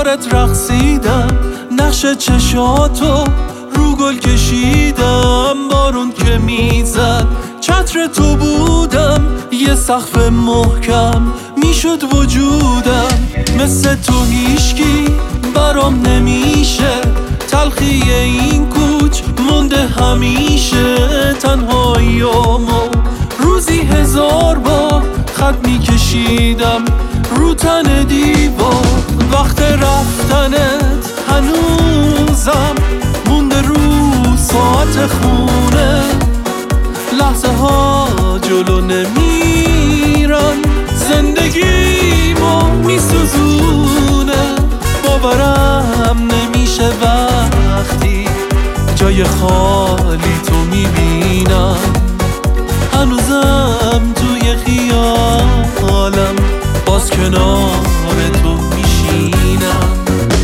دورت رقصیدم، نقش چشاتو رو گل کشیدم. بارون که میزد چتر تو بودم، یه سقف محکم میشد وجودم. مثل تو هیچکی برام نمیشه، تلخی این کوچ مونده همیشه. تنهاییامو روزی 1000 بار خط میکشیدم رو تن دیوار. وقت رفتنت هنوزم مونده رو ساعت خونه. لحظه ها جلو نمیرن، زندگیمو میسوزونه. باورم نمیشه وقتی جای خالی تو میبینم. هنوزم توی خیالم باز کنار تو میشینم.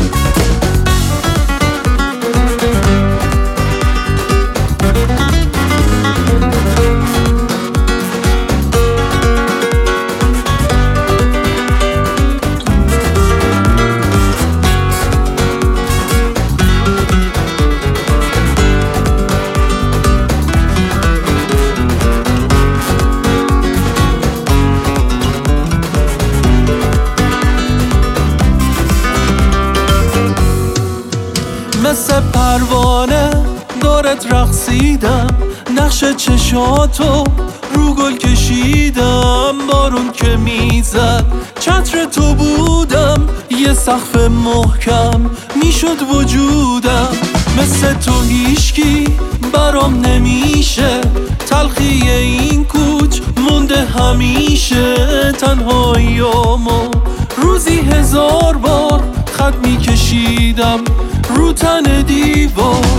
مثل پروانه دورت رقصیدم، نقش چشاتو رو گل کشیدم. بارون که میزد چتر تو بودم، یه سقف محکم میشد وجودم. مثل تو هیچکی برام نمیشه، تلخی این کوچ مونده همیشه. تنهاییامو روزی 1000 بار خط میکشیدم رو تن دیوار.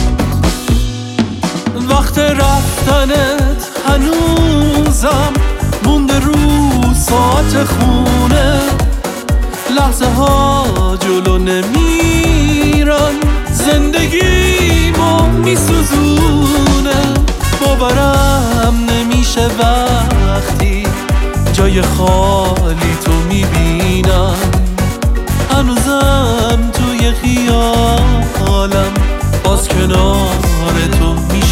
وقت رفتنت هنوزم مونده رو ساعت خونه. لحظه ها جلو نمیرن، زندگیمو میسوزونه. باورم نمیشه وقتی جای خالی تو میبینم. هنوزم توی خیالم باز کنار تو میشینم.